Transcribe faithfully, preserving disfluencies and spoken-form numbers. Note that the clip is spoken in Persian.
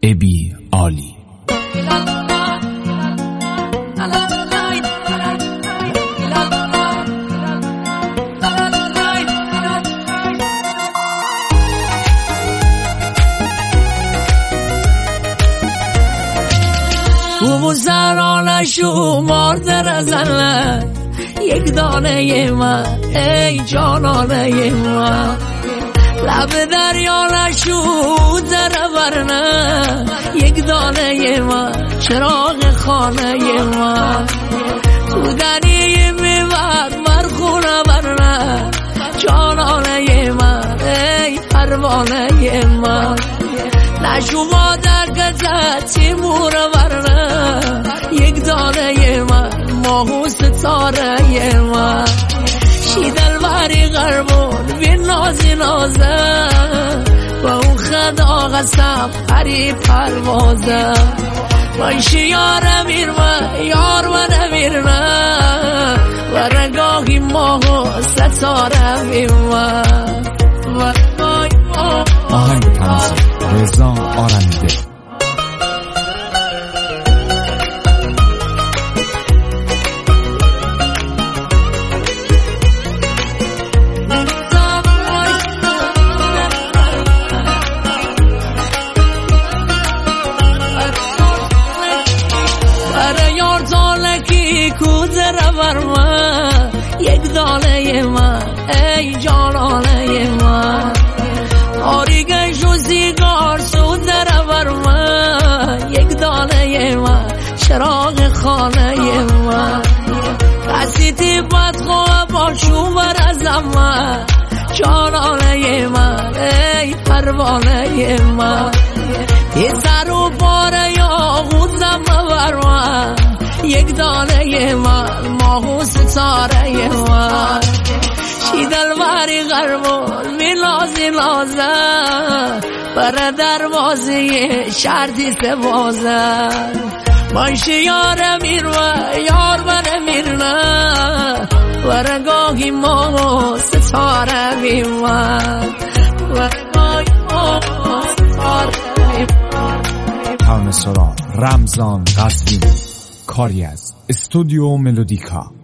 ابی عالی. او زران شمار در زنه یک دانه من ای جانانه من، لب دریا نشود در ورنه یک دانه من چراغ خانه من، تو دنی میبرد مرخونه ورنه جانانه من ای پروانه من، نشما در گذر تیمور ورنه یک دانه من ماهو ستاره من، شیدل بری غربون بی نازی نازه و اون خدا قسم هری پروازه، باشی یار امیر من یار من امیر من و رگاهی ماهو ستاره من. آهنگ تنظیم رضا آرمیده. برای یار تالکی کوزه رور من یک دانه من ای جانانه من، آریگش و زیگار سود در من یک دانه من چراغ خانه من، کسیتی بدخواه با شوبر از من جانانه من ای پروانه من، یه سر و باره یا غوزم بر من یک دانه من ماهو ستاره من، شیدل بری غربون بی نازی نازه بر دروازه شرطی سبازه، باشی یار امیر و یار من امیر نه و رگاهی ماهو ستاره من و رگاهی ماهو ستاره من. ترانه سرا رمضان قزوینی، کاری از استودیو ملودیکا.